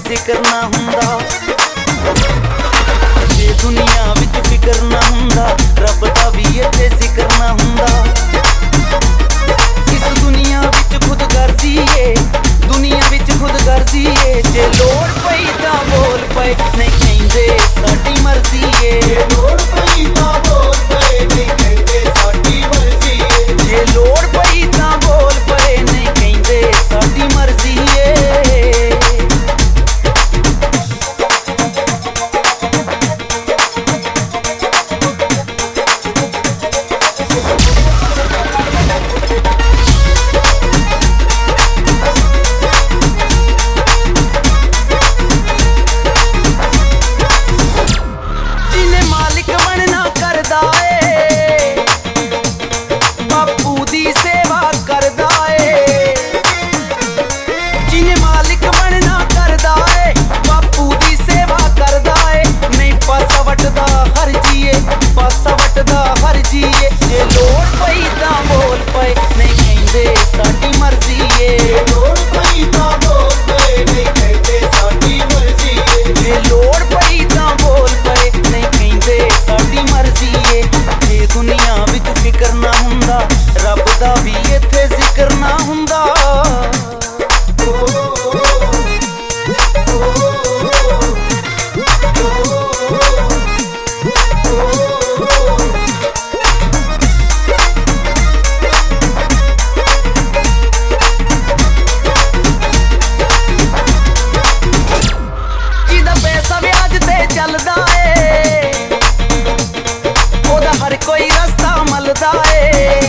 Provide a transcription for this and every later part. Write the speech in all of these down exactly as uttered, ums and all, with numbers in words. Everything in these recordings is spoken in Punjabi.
ਜ਼ਿਕਰ ਨਾ ਹੁੰਦਾ, ਜੇ ਦੁਨੀਆ ਵਿੱਚ ਫਿਕਰ ਨਾ ਹੁੰਦਾ, ਰੱਬ ਦਾ ਵੀ ਇੱਥੇ ਜ਼ਿਕਰ ਨਾ ਹੁੰਦਾ। ਇਸ ਦੁਨੀਆ ਵਿੱਚ ਖੁਦਗਰਜ਼ੀ ਏ, ਦੁਨੀਆ ਵਿੱਚ ਖੁਦਗਰਜ਼ੀ ਏ, ਜੇ ਲੋੜ ਪਈ ਤਾਂ ਬੋਲ ਪਏ, ਨਹੀਂ ਕਹਿੰਦੇ ਸਾਡੀ ਮਰਜ਼ੀ ਏ। ਜੇ ਲੋੜ ਪਈ ਤਾਂ ਬੋਲ ਪਏ, ਨਹੀਂ ਕਹਿੰਦੇ ਸਾਡੀ ਮਰਜ਼ੀ ਏ। ਜੇ ਲੋੜ ਪਈ ਤਾਂ ਬੋਲ ਪਏ, ਨਹੀਂ ਕਹਿੰਦੇ ਸਾਡੀ ਮਰਜ਼ੀ ਏ। ਜੇ ਲੋੜ ਪਈ ਤਾਂ ਬੋਲ ਪਏ, ਨਹੀਂ ਕਹਿੰਦੇ ਸਾਡੀ ਮਰਜ਼ੀ ਏ। ਜੇ ਲੋੜ ਪਈ ਤਾਂ ਬੋਲ ਪਏ, ਨਹੀਂ ਕਹਿੰਦੇ ਸਾਡੀ ਮਰਜ਼ੀ ਏ। ਜੇ ਲੋੜ ਪਈ ਤਾਂ ਬੋਲ ਪਏ, ਨਹੀਂ ਕਹਿੰਦੇ ਸਾਡੀ ਮਰਜ਼ੀ ਏ। ਜੇ ਦੁਨੀਆ ਵਿੱਚ ਫਿਕਰ ਨਾ ਹੁੰਦਾ, ਰੱਬ ਦਾ ਵੀ ਇੱਥੇ ਜ਼ਿਕਰ ਨਾ ਹੁੰਦਾ। ਚੱਲਦਾ ਏ ਉਹਦਾ ਹਰ ਕੋਈ ਰਸਤਾ ਮਲਦਾ ਏ,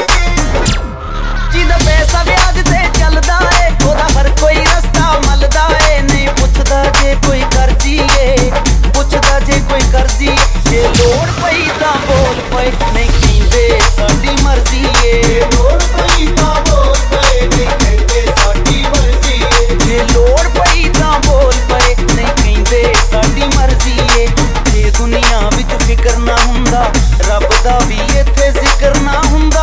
ਜਿਹਦਾ ਪੈਸਾ ਵਿਆਜ ਤੇ ਚੱਲਦਾ ਏ, ਉਹਦਾ ਹਰ ਕੋਈ ਰਸਤਾ ਮਲਦਾ ਏ। ਨਹੀਂ ਪੁੱਛਦਾ ਜੇ ਕੋਈ ਕਰਜ਼ੀ ਏ, ਪੁੱਛਦਾ ਜੇ ਕੋਈ ਕਰਜ਼ੀ। ਜੇ ਲੋੜ ਪਈ ਤਾਂ ਬੋਲ ਪਏ, ਨਹੀਂ ਕਹਿੰਦੇ ਸਾਡੀ ਮਰਜ਼ੀ ਏ। ਜੇ ਲੋੜ ਪਈ ਤਾਂ ਬੋਲ ਪਏ, ਨਹੀਂ ਕਹਿੰਦੇ ਸਾਡੀ ਮਰਜ਼ੀ ਏ। ਜੇ ਲੋੜ ਪਈ ਤਾਂ ਬੋਲ ਪਏ, ਨਹੀਂ ਕਹਿੰਦੇ ਸਾਡੀ ਮਰਜ਼ੀ ਏ। ਜੇ ਦੁਨੀਆ ਵਿੱਚ ਫਿਕਰ ਨਾ ਹੁੰਦਾ, ਰੱਬ ਦਾ ਵੀ ਇੱਥੇ ਜ਼ਿਕਰ ਨਾ ਹੁੰਦਾ।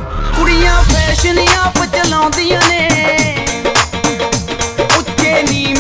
ਕੁੜੀਆਂ ਫੈਸ਼ਨ ਆਪ ਚਲਾਉਂਦੀਆਂ ਨੇ, ਉੱਚੇ ਨੀ